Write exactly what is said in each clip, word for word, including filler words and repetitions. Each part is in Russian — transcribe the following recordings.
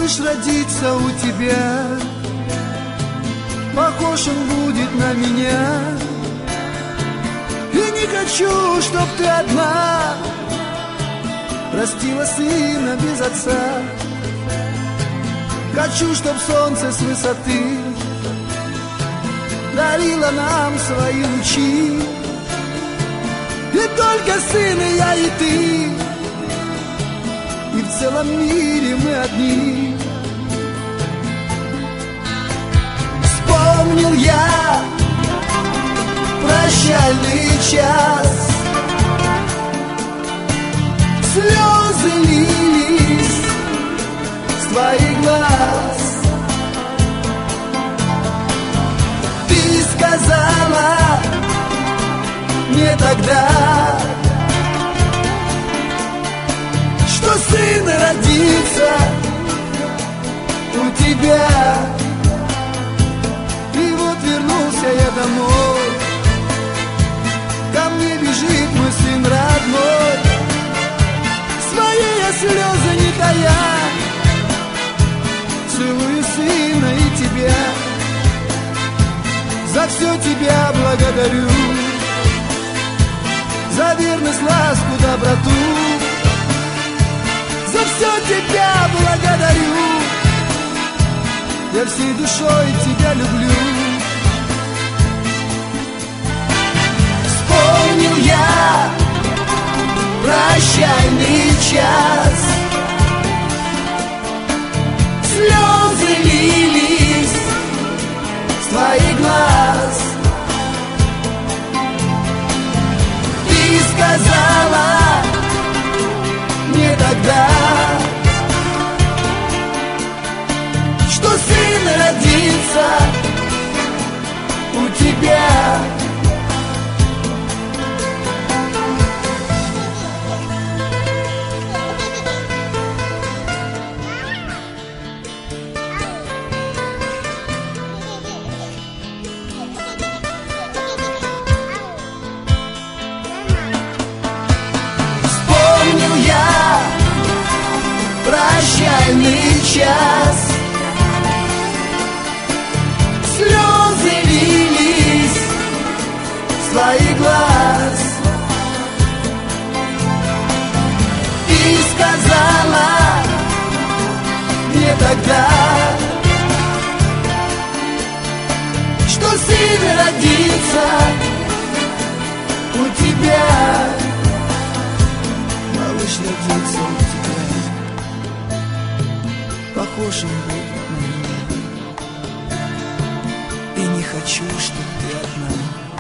малыш родится у тебя, похож он будет на меня. И не хочу, чтоб ты одна растила сына без отца. Хочу, чтоб солнце с высоты дарило нам свои лучи. И только сын и я, и ты, и в целом мире мы одни. Вспомнил я прощальный час, слезы лились с твоих глаз. Ты сказала мне тогда, что сын родится у тебя. И вот вернулся я домой, ко мне бежит мой сын родной. Свои я слезы не тая, целую сына и тебя. За все тебя благодарю, за верность, ласку, доброту. За все тебя благодарю, я всей душой тебя люблю. Вспомнил я прощальный час, слезы лились с твоих глаз. Ты сказала мне тогда, что сын родится у тебя. Прощальный час, слезы лились с твоих глаз. Ты сказала мне тогда, что сын родится у тебя. Малыш родится у тебя, похож он будет на меня. И не хочу, чтоб ты одна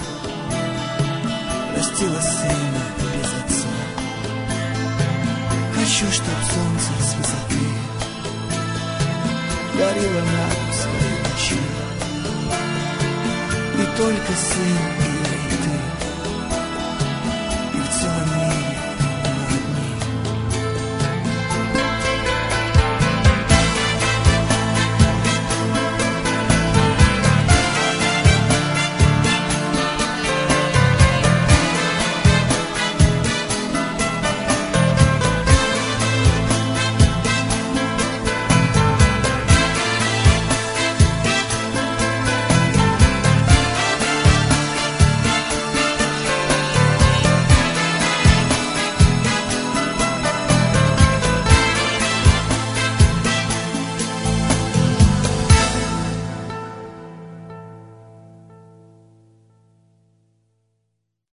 растила сына без отца. Хочу, чтоб солнце с высоты дарило нам свои лучи. И только сын